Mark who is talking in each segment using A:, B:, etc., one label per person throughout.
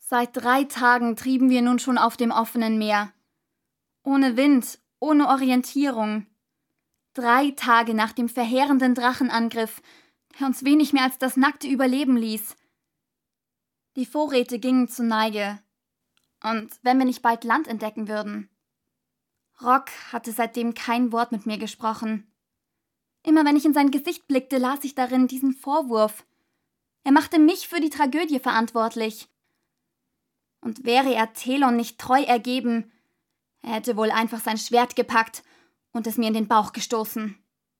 A: Seit 3 Tagen trieben wir nun schon auf dem offenen Meer. Ohne Wind, ohne Orientierung. 3 Tage nach dem verheerenden Drachenangriff, der uns wenig mehr als das nackte Überleben ließ. Die Vorräte gingen zur Neige. Und wenn wir nicht bald Land entdecken würden? Rock hatte seitdem kein Wort mit mir gesprochen. Immer wenn ich in sein Gesicht blickte, las ich darin diesen Vorwurf. Er machte mich für die Tragödie verantwortlich. Und wäre er Telon nicht treu ergeben, er hätte wohl einfach sein Schwert gepackt und es mir in den Bauch gestoßen.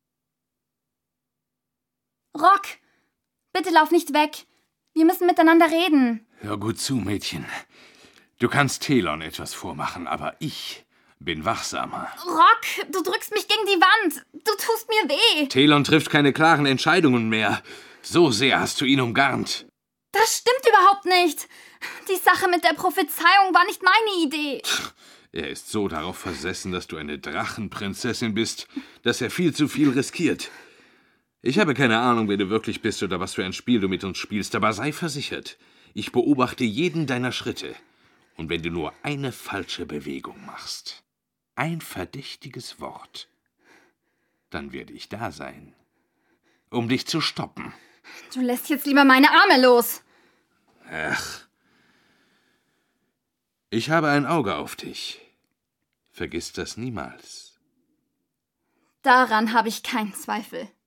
A: Rock, bitte lauf nicht weg. Wir müssen miteinander reden.
B: Hör gut zu, Mädchen. Du kannst Telon etwas vormachen, aber ich bin wachsamer.
A: Rock, du drückst mich gegen die Wand. Du tust mir weh.
B: Telon trifft keine klaren Entscheidungen mehr. So sehr hast du ihn umgarnt.
A: Das stimmt überhaupt nicht. Die Sache mit der Prophezeiung war nicht meine Idee.
B: Er ist so darauf versessen, dass du eine Drachenprinzessin bist, dass er viel zu viel riskiert. Ich habe keine Ahnung, wer du wirklich bist oder was für ein Spiel du mit uns spielst, aber sei versichert, ich beobachte jeden deiner Schritte. Und wenn du nur eine falsche Bewegung machst, ein verdächtiges Wort, dann werde ich da sein, um dich zu stoppen.
A: Du lässt jetzt lieber meine Arme los.
B: Ach, ich habe ein Auge auf dich. Vergiss das niemals.
A: Daran habe ich keinen Zweifel.